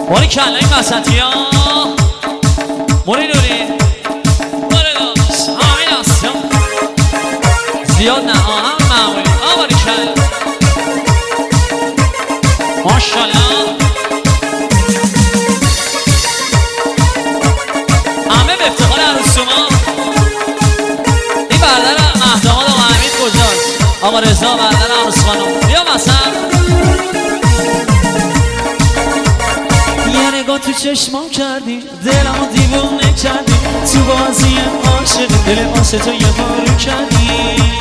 باری کلای مسطی ها موری دوری باره داشت همین هست زیاد نه آهم معمولی باری کل ماشالله همه به افتخار عروسوما این برادر مهداماد آقا حمید کجاست؟ آقا رضا برادر عروس خانم بیا مثلا یه نگاه تو چشمام کردی دلمو دیوونه کردی تو بازی عاشق دل واسه تو یه بارو کردی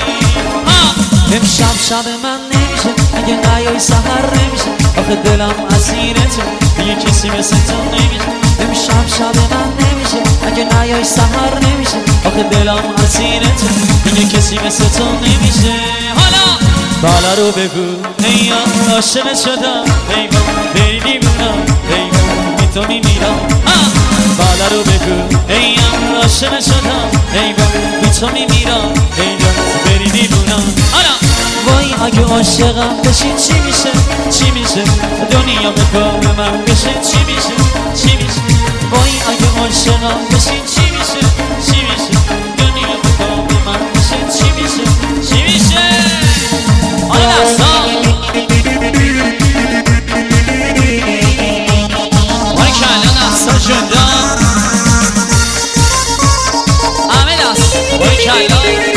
امشب شب من نمیشه اگه نیای سحر نمیشه آخه دلم اسیر تو یه کسی مثل تو نمیشه امشب شب من نمیشه اگه نیای سحر نمیشه آخه دلم اسیر تو یه کسی مثل تو نمیشه بالا رو بگو ای یار عاشق شدم ای با بری دیوونم ای با بی تو میمیرم بالا رو بگو ای یار عاشق شدم ای با بی تو میمیرم ای جان بری دیوونم وای اگه عاشقم بشی چی میشه چی میشه دنیا به کام من بشه چی میشه چی میشه وای اگه عاشقم بشی چی میشه چی میشه دنیا به کام من بشه چی میشه چی میشه آره دستا وای که الان دستا جدا همه دست وای که الان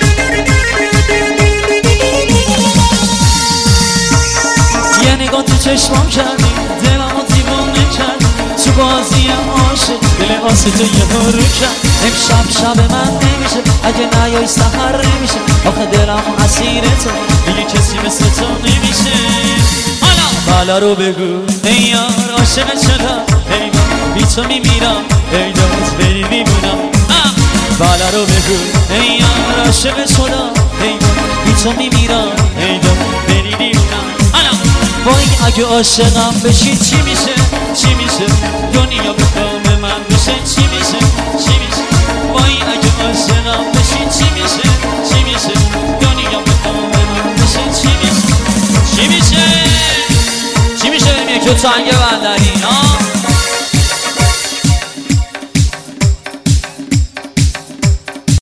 یه نگاه تو چشمام کردی دلمو دیوونه کردی تو بازی عاشق دل واسه تو یه بارو کرد امشب شب من نمیشه اگه نیای سحر نمیشه آخه دلم اسیر تو دیگه کسی مثل تو نمیشه بالا رو بگو ای یار عاشق شدم ای بی تو میمیرم ای داد بری میمونم بالا رو بگو ای یار عاشق شدم ای بی تو میمیرم ای داد بری میمونم وای اگه عاشقم بشی چی میشه چی میشه دنیا به کام من بشه چی میشه چی میشه وای اگه عاشقم بشی چی میشه چی میشه دنیا به کام من بشه چی میشه چی میشه چی میشه بریم یک تو تنگ بندری